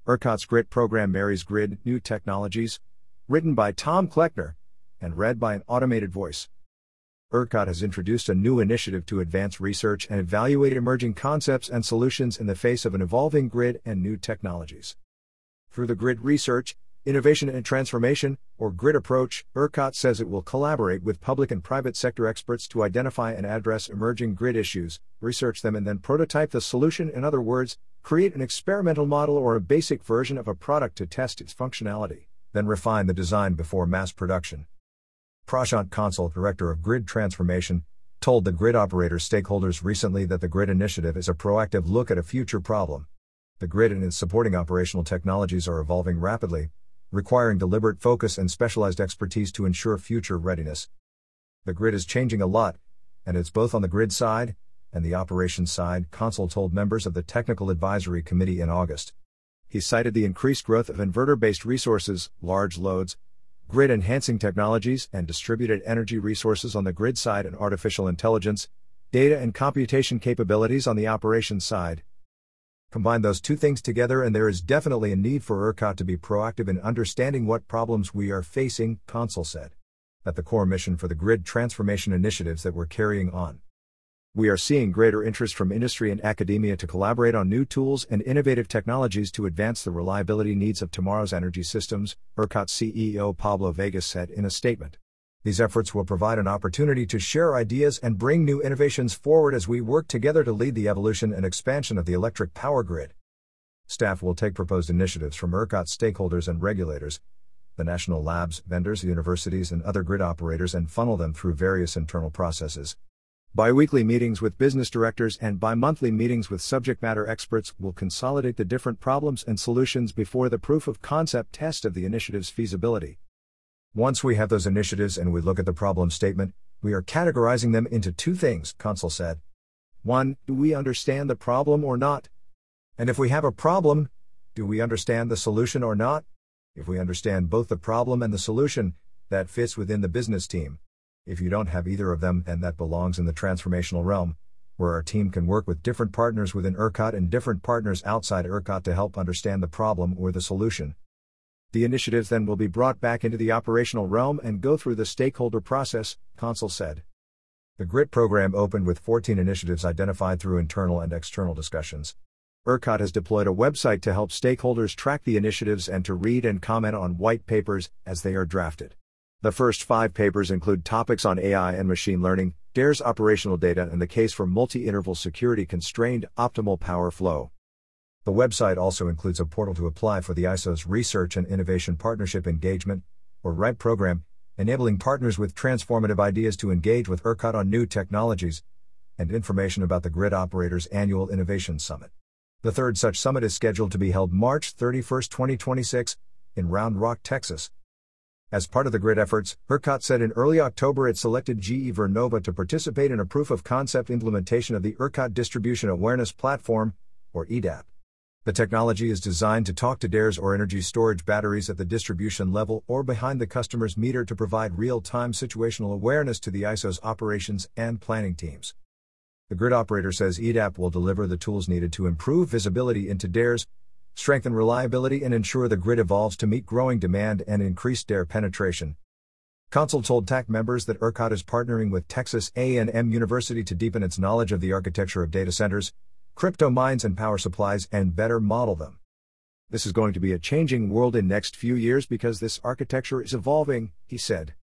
ERCOT's GRIT program marries grid new technologies, written by Tom Kleckner, and read by an automated voice. ERCOT has introduced a new initiative to advance research and evaluate emerging concepts and solutions in the face of an evolving grid and new technologies. Through the Grid Research, Innovation and Transformation, or GRID approach, ERCOT says it will collaborate with public and private sector experts to identify and address emerging grid issues, research them and then prototype the solution. In other words, create an experimental model or a basic version of a product to test its functionality, then refine the design before mass production. Prashant Kansal, Director of Grid Transformation, told the grid operator stakeholders recently that the GRID initiative is a proactive look at a future problem. The grid and its supporting operational technologies are evolving rapidly, requiring deliberate focus and specialized expertise to ensure future readiness. The grid is changing a lot, and it's both on the grid side and the operations side, Kansal told members of the Technical Advisory Committee in August. He cited the increased growth of inverter-based resources, large loads, grid-enhancing technologies, and distributed energy resources on the grid side and artificial intelligence, data and computation capabilities on the operations side. Combine those two things together and there is definitely a need for ERCOT to be proactive in understanding what problems we are facing, Kansal said. At the core mission for the grid transformation initiatives that we're carrying on. We are seeing greater interest from industry and academia to collaborate on new tools and innovative technologies to advance the reliability needs of tomorrow's energy systems, ERCOT CEO Pablo Vegas said in a statement. These efforts will provide an opportunity to share ideas and bring new innovations forward as we work together to lead the evolution and expansion of the electric power grid. Staff will take proposed initiatives from ERCOT stakeholders and regulators, the national labs, vendors, universities, and other grid operators and funnel them through various internal processes. Bi-weekly meetings with business directors and bi-monthly meetings with subject matter experts will consolidate the different problems and solutions before the proof of concept test of the initiative's feasibility. Once we have those initiatives and we look at the problem statement, we are categorizing them into two things, Kansal said. 1. Do we understand the problem or not? And if we have a problem, do we understand the solution or not? If we understand both the problem and the solution, that fits within the business team. If you don't have either of them, then that belongs in the transformational realm, where our team can work with different partners within ERCOT and different partners outside ERCOT to help understand the problem or the solution. The initiatives then will be brought back into the operational realm and go through the stakeholder process, Kansal said. The GRIT program opened with 14 initiatives identified through internal and external discussions. ERCOT has deployed a website to help stakeholders track the initiatives and to read and comment on white papers as they are drafted. The first 5 papers include topics on AI and machine learning, DARE's operational data and the case for multi-interval security-constrained optimal power flow. The website also includes a portal to apply for the ISO's Research and Innovation Partnership Engagement, or RIPE program, enabling partners with transformative ideas to engage with ERCOT on new technologies, and information about the Grid Operators Annual Innovation Summit. The third such summit is scheduled to be held March 31, 2026, in Round Rock, Texas. As part of the GRID efforts, ERCOT said in early October it selected GE Vernova to participate in a proof-of-concept implementation of the ERCOT Distribution Awareness Platform, or EDAP. The technology is designed to talk to DAREs or energy storage batteries at the distribution level or behind the customer's meter to provide real-time situational awareness to the ISO's operations and planning teams. The grid operator says EDAP will deliver the tools needed to improve visibility into DAREs, strengthen reliability and ensure the grid evolves to meet growing demand and increase DARE penetration. Kansal told TAC members that ERCOT is partnering with Texas A&M University to deepen its knowledge of the architecture of data centers, crypto mines and power supplies and better model them. This is going to be a changing world in next few years because this architecture is evolving, he said.